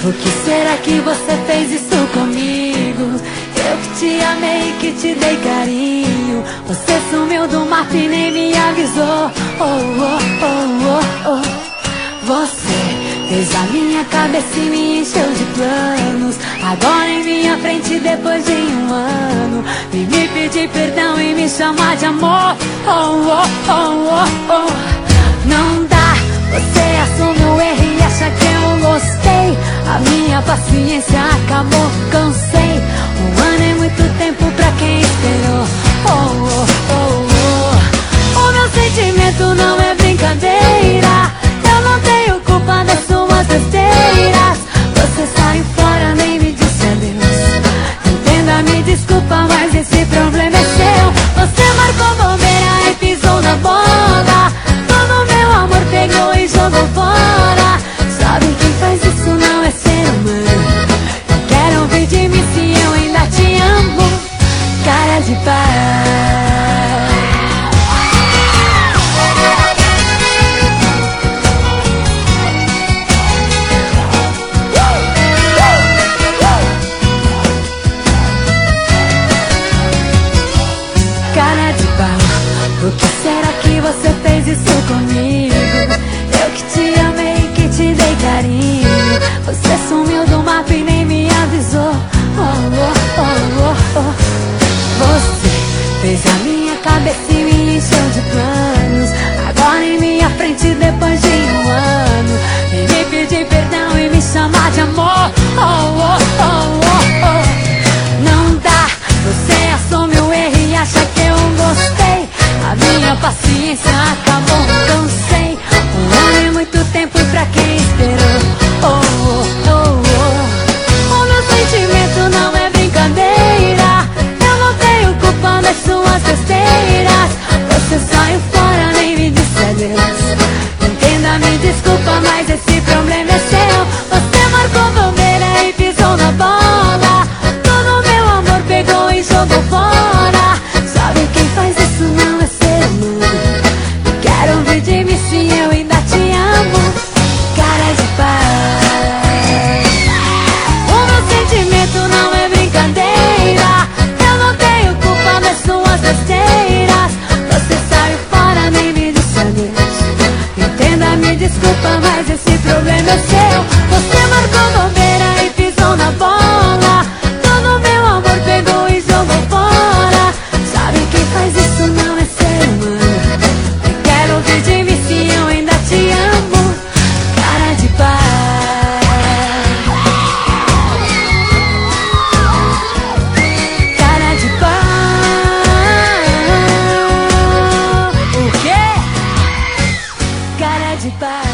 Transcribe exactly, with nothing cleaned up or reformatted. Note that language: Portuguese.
Por que será que você fez isso comigo? Eu que te amei, que te dei carinho. Você sumiu do mapa e nem me avisou. Oh, oh, oh, oh, oh. Você fez a minha cabeça e me encheu de planos. Agora em minha frente, depois de um ano, vem me pedir perdão e me chamar de amor. Oh, oh, oh, oh, oh. Não dá, você assume o erro e acha que eu gostei. A minha paciência acabou, cansei. Um ano é muito tempo pra quem esperou. Oh, oh, oh, oh. O meu sentimento não é brincadeira. Eu não tenho culpa das suas besteiras. Você saiu fora, nem me disse adeus. Entenda, me desculpa, mas esse problema é seu. Você marcou bobeira e pisou na bola. Todo meu amor pegou e jogou fora. Sabe quem faz isso não é ser humano. Eu quero ouvir de mim se eu ainda te amo. Cara de pau. Cara de pau, por que será que você fez isso comigo? Eu que te amei, que te dei carinho. Você sumiu do mapa e nem me avisou. Oh, oh, oh, oh, oh. Você fez a minha cabeça e me encheu de planos. Agora em minha frente, depois de um ano, vem me pedir perdão e me chamar de amor. Oh, oh, oh, oh, oh. Não dá, você assume o erro e acha que eu gostei. A minha paciência acabou, cansei. Um ano é muito tempo pra quem esperou. Oh, oh, oh, oh. O meu sentimento não é brincadeira. Eu não tenho culpa das suas besteiras. Você saiu fora, nem me disse adeus. Entenda, me desculpa, mas esse problema é seu. Você marcou bobeira e pisou na bola. Todo meu amor pegou e jogou fora. Sabe quem faz isso não é ser humano. Eu quero ouvir de mim se eu ainda te amo. Cara de pau. O meu sentimento não é brincadeira. Eu não tenho culpa das suas besteiras. Você saiu fora, nem me disse adeus. Entenda, me desculpa, mas esse problema é seu. Você marcou bobeira e pisou na bola. Todo meu amor pegou e jogou fora. Sabe quem faz isso não é ser humano. Eu quero ouvir de mim se eu ainda te amo. Cara de pau. Cara de pau. O quê? Cara de pau.